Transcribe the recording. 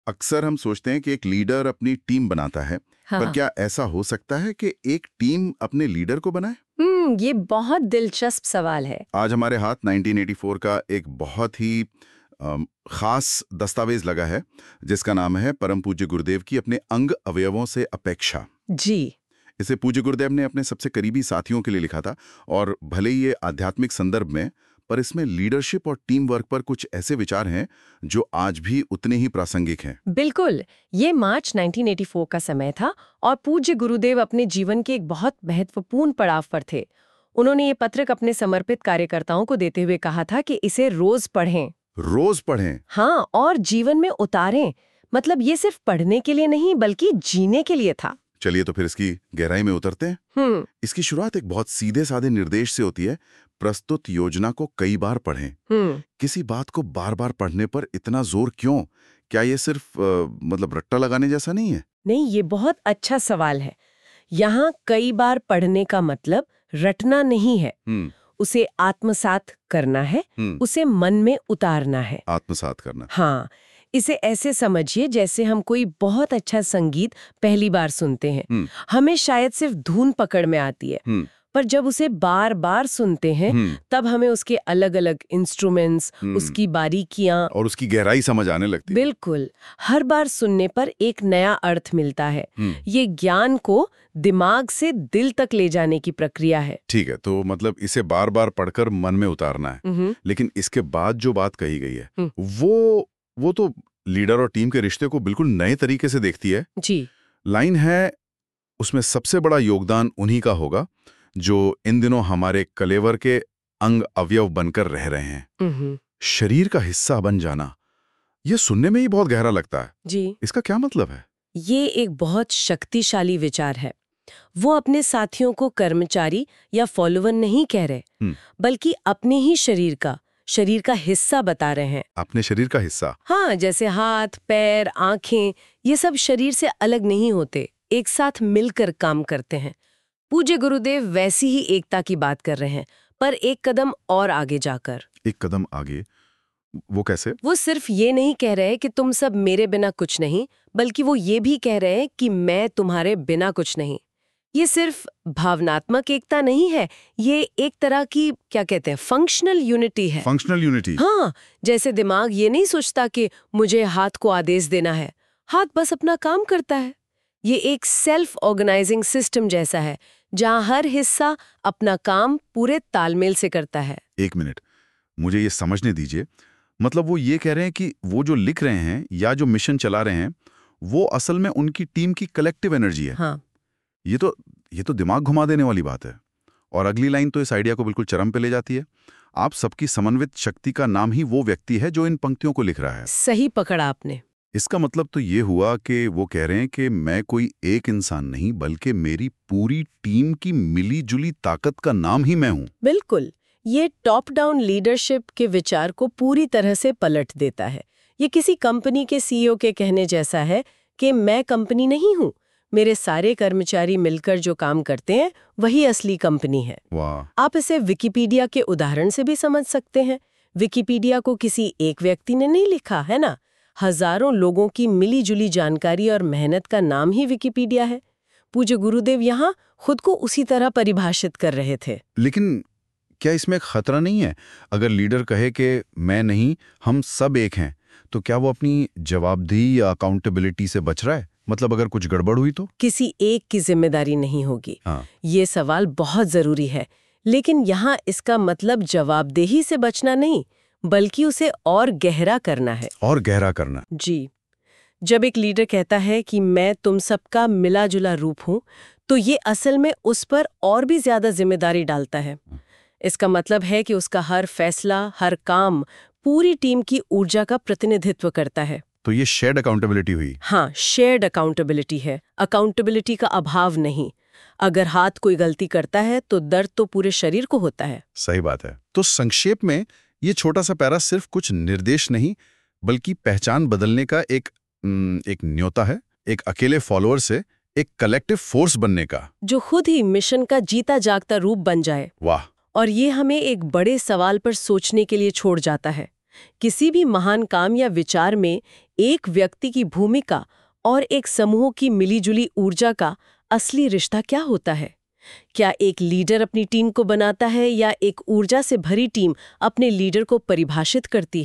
अक्सर हम सोचते हैं कि एक लीडर अपनी टीम बनाता है, पर हाँ। क्या ऐसा हो सकता है कि एक टीम अपने लीडर को बनाए? ये बहुत दिलचस्प सवाल है। आज हमारे हाथ 1984 का एक बहुत ही खास दस्तावेज लगा है, जिसका नाम है परम पूज्य गुरुदेव की अपने अंग अवयवों से अपेक्षा। जी। इसे पूज्य गुरुदेव ने अपने सबसे करीबी साथियों के लिए लिखा था, और भले ही ये आध्यात्मिक संदर्भ में, पर इसमें लीडरशिप और टीम वर्क पर कुछ ऐसे विचार हैं जो आज भी उतने ही प्रासंगिक हैं। बिल्कुल। ये मार्च 1984 का समय था और पूज्य गुरुदेव अपने जीवन के एक बहुत महत्वपूर्ण पड़ाव पर थे। उन्होंने ये पत्रक अपने समर्पित कार्यकर्ताओं को देते हुए कहा था कि इसे रोज पढ़ें। रोज पढ़ें? हाँ, और जीवन में उतारें। मतलब ये सिर्फ पढ़ने के लिए नहीं बल्कि जीने के लिए था। चलिए तो फिर इसकी गहराई में उतरते हैं। इसकी शुरुआत एक बहुत सीधे साधे निर्देश से होती है। प्रस्तुत योजना को कई बार पढ़ें। किसी बात को बार बार पढ़ने पर इतना जोर क्यों? क्या ये सिर्फ मतलब रट्टा लगाने जैसा नहीं है? नहीं, ये बहुत अच्छा सवाल है। यहाँ कई बार पढ़ने का मतलब रटना नहीं है, उसे आत्मसात करना है, उसे मन में उतारना है। आत्मसात करना। हाँ, इसे ऐसे समझिए जैसे हम कोई बहुत अच्छा संगीत पहली बार सुनते हैं। हमें शायद सिर्फ धुन पकड़ में आती है, पर जब उसे बार बार सुनते हैं तब हमें उसके अलग अलग इंस्ट्रूमेंट्स, उसकी बारीकियां और उसकी गहराई समझ आने लगती है। बिल्कुल, हर बार सुनने पर एक नया अर्थ मिलता है। ये ज्ञान को दिमाग से दिल तक ले जाने की प्रक्रिया है। ठीक है, तो मतलब इसे बार बार पढ़कर मन में उतारना है। लेकिन इसके बाद जो बात कही गई है वो तो लीडर और टीम के रिश्ते को बिल्कुल नए तरीके से देखती है। जी। लाइन है, उसमें सबसे बड़ा योगदान उन्हीं का होगा जो इन दिनों हमारे कलेवर के अंग अवयव बनकर रह रहे हैं। शरीर का हिस्सा बन जाना, यह सुनने में ही बहुत गहरा लगता है। जी। इसका क्या मतलब है? ये एक बहुत शक्तिशाली विचार है। वो अपने साथियों को कर्मचारी या फॉलोवर नहीं कह रहे, बल्कि अपने ही शरीर का हिस्सा बता रहे हैं। अपने शरीर का हिस्सा? हाँ, जैसे हाथ, पैर, आंखें, ये सब शरीर से अलग नहीं होते, एक साथ मिलकर काम करते हैं। पूज्य गुरुदेव वैसी ही एकता की बात कर रहे हैं, पर एक कदम और आगे जाकर। एक कदम आगे? वो कैसे? वो सिर्फ ये नहीं कह रहे कि तुम सब मेरे बिना कुछ नहीं, बल्कि वो ये भी कह रहे हैं कि मैं तुम्हारे बिना कुछ नहीं। ये सिर्फ भावनात्मक एकता नहीं है, ये एक तरह की, क्या कहते हैं, फंक्शनल यूनिटी है। Functional unity? हाँ, जैसे दिमाग ये नहीं सोचता कि मुझे हाथ को आदेश देना है, हाथ बस अपना काम करता है। ये एक सेल्फ ऑर्गेनाइजिंग सिस्टम जैसा है, जहाँ हर हिस्सा अपना काम पूरे तालमेल से करता है। एक मिनट, मुझे ये समझने दीजिए। मतलब वो ये कह रहे हैं कि वो जो लिख रहे हैं या जो मिशन चला रहे हैं, वो असल में उनकी टीम की कलेक्टिव एनर्जी है। हाँ। ये तो दिमाग घुमा देने वाली बात है। और अगली लाइन तो इस आइडिया को बिल्कुल चरम पे ले जाती है। आप सबकी समन्वित शक्ति का नाम ही वो व्यक्ति है जो इन पंक्तियों को लिख रहा है। सही पकड़ा आपने। इसका मतलब तो ये हुआ कि वो कह रहे हैं कि मैं कोई एक इंसान नहीं, बल्कि मेरी पूरी टीम की मिली जुली ताकत का नाम ही मैं हूं। बिल्कुल, ये टॉप डाउन लीडरशिप के विचार को पूरी तरह से पलट देता है। ये किसी कंपनी के सीईओ के कहने जैसा है कि मैं कंपनी नहीं हूँ, मेरे सारे कर्मचारी मिलकर जो काम करते हैं वही असली कंपनी है। वाह। आप इसे विकिपीडिया के उदाहरण से भी समझ सकते हैं। विकिपीडिया को किसी एक व्यक्ति ने नहीं लिखा है ना, हजारों लोगों की मिली जुली जानकारी और मेहनत का नाम ही विकिपीडिया है। पूज्य गुरुदेव यहाँ खुद को उसी तरह परिभाषित कर रहे थे। लेकिन क्या इसमें एक खतरा नहीं है? अगर लीडर कहे कि मैं नहीं, हम सब एक हैं, तो क्या वो अपनी जवाबदेही या अकाउंटेबिलिटी से बच रहा है? मतलब अगर कुछ गड़बड़ हुई तो? किसी एक की जिम्मेदारी नहीं होगी। हाँ। ये सवाल बहुत जरूरी है, लेकिन यहाँ इसका मतलब जवाबदेही से बचना नहीं, बल्कि उसे और गहरा करना है। और गहरा करना? जी। जब एक लीडर कहता है कि मैं तुम सबका मिला जुला रूप हूं, तो ये असल में उस पर और भी ज्यादा जिम्मेदारी डालता है। इसका मतलब है कि उसका हर फैसला, हर काम पूरी टीम की ऊर्जा का प्रतिनिधित्व करता है। तो ये शेयर्ड अकाउंटेबिलिटी हुई? हाँ, शेयर्ड अकाउंटेबिलिटी है, अकाउंटेबिलिटी का अभाव नहीं। अगर हाथ कोई गलती करता है तो दर्द तो पूरे शरीर को होता है। सही बात है। तो संक्षेप में ये छोटा सा पैरा सिर्फ कुछ निर्देश नहीं, बल्कि पहचान बदलने का एक न्योता है, एक अकेले फॉलोअर से एक कलेक्टिव फोर्स बनने का, जो खुद ही मिशन का जीता जागता रूप बन जाए। वाह। और ये हमें एक बड़े सवाल पर सोचने के लिए छोड़ जाता है। किसी भी महान काम या विचार में एक व्यक्ति की भूमिका और एक समूह की मिलीजुली ऊर्जा का असली रिश्ता क्या होता है? क्या एक लीडर अपनी टीम को बनाता है या एक ऊर्जा से भरी टीम अपने लीडर को परिभाषित करती है?